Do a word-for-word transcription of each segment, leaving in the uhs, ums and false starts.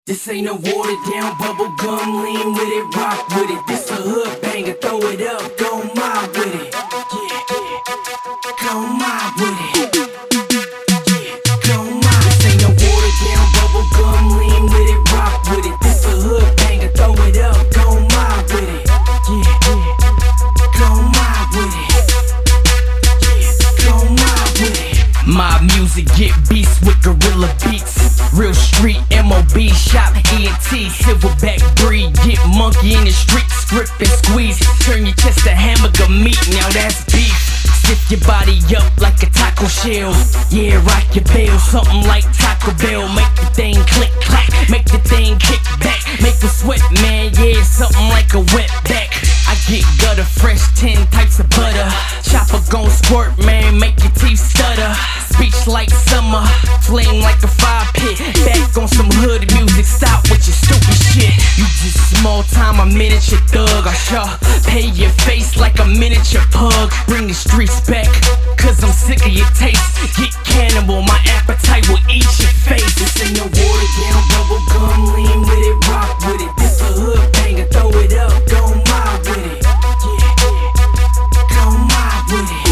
This ain't no watered down bubble gum, lean with it, rock with it. This a hood banger, throw it up, go mob with it. Yeah, yeah, go mob with it. Yeah, go mob. This ain't no watered down bubble gum, lean with it, rock with it. This a hood banger, throw it up, go mob with it. Yeah, yeah, go mob with it. Yeah, go mob with it. My music get beats with gorilla beats. Real street M O B shop E N T silverback breed. Get monkey in the street, script and squeeze. Turn your chest to hamburger meat, now that's beef. Stiff your body up like a taco shell. Yeah, rock your bell, something like Taco Bell. Make the thing click clack, make the thing kick back. Make the sweat, man, yeah, something like a wet back. I get gutter fresh, ten types of butter. Chopper gon' squirt, man, make your teeth stutter. Speech like summer, flame like a fire pit. Back on some hood music, stop with your stupid shit. You just small time, a miniature thug. I sure pay your face like a miniature pug. Bring the streets back, cause I'm sick of your taste. Get cannibal, my appetite will eat your face. This ain't no watered down bubble gum, lean with it, rock with it. This a hood banger, throw it up, go mob with it. Yeah, yeah, go mob with it.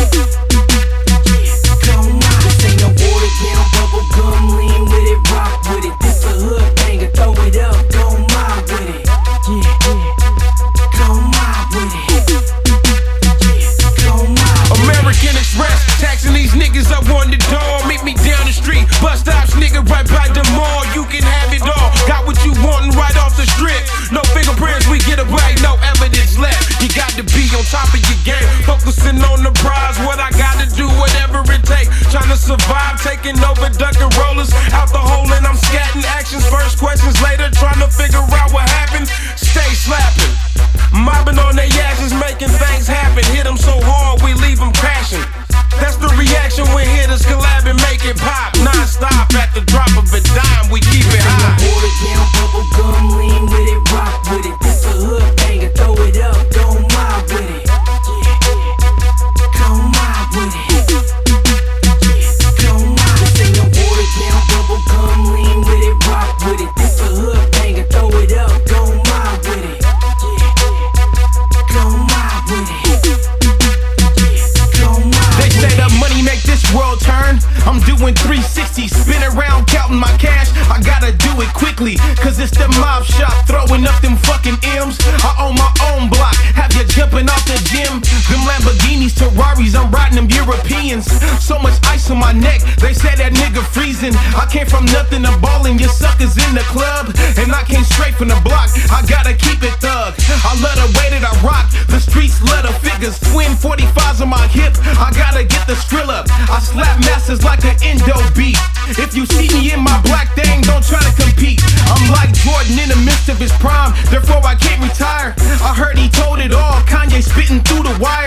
Bus stops, nigga, right by the mall. You can have it all. Got what you wantin' right off the strip. No fingerprints, we get a break, no evidence left. You got to be on top of your game, focusing on the prize. What I gotta do, whatever it takes. Trying to survive, taking over, ducking rollers out the hole, and I'm scatting actions first, questions later. Trying to figure out what happened. Stay slapping, mobbing on their actions, making things happen. Hit them so hard, we leave them crashing. That's the reaction when hitters collab and make it pop. Non-stop at the drop of a dime, we keep it high. Water down, bubble gum, lean with it, rock with it. This a hood banger, throw it up, go mob with it. Yeah, go mob with it. Yeah, go mob. This ain't no water down, bubble gum, lean with it, rock with it. This a hood banger, throw it up, go mob with it. Yeah, go mob with it. They say the money make this world turn. I'm doing three sixty, spin around counting my cash. I gotta do it quickly, cause it's the mob shop, throwing up them fucking M's. I own my own block, have you jumping off the gym. Them Lamborghinis, Ferraris, I'm riding them Europeans. So much ice on my neck, they say that nigga freezing. I came from nothing to ballin', your suckers in the club, and I came straight from the block. I gotta keep it thug, I love the way that I rock. The streets love the figures, twin forty-fives on my hip. I gotta get the skrill up, I slap masters like an Indo beat. If you see me in my black thing, don't try to compete. I'm like Jordan in the midst of his prime, therefore I can't retire. I heard he told it all, Kanye spitting through the wire.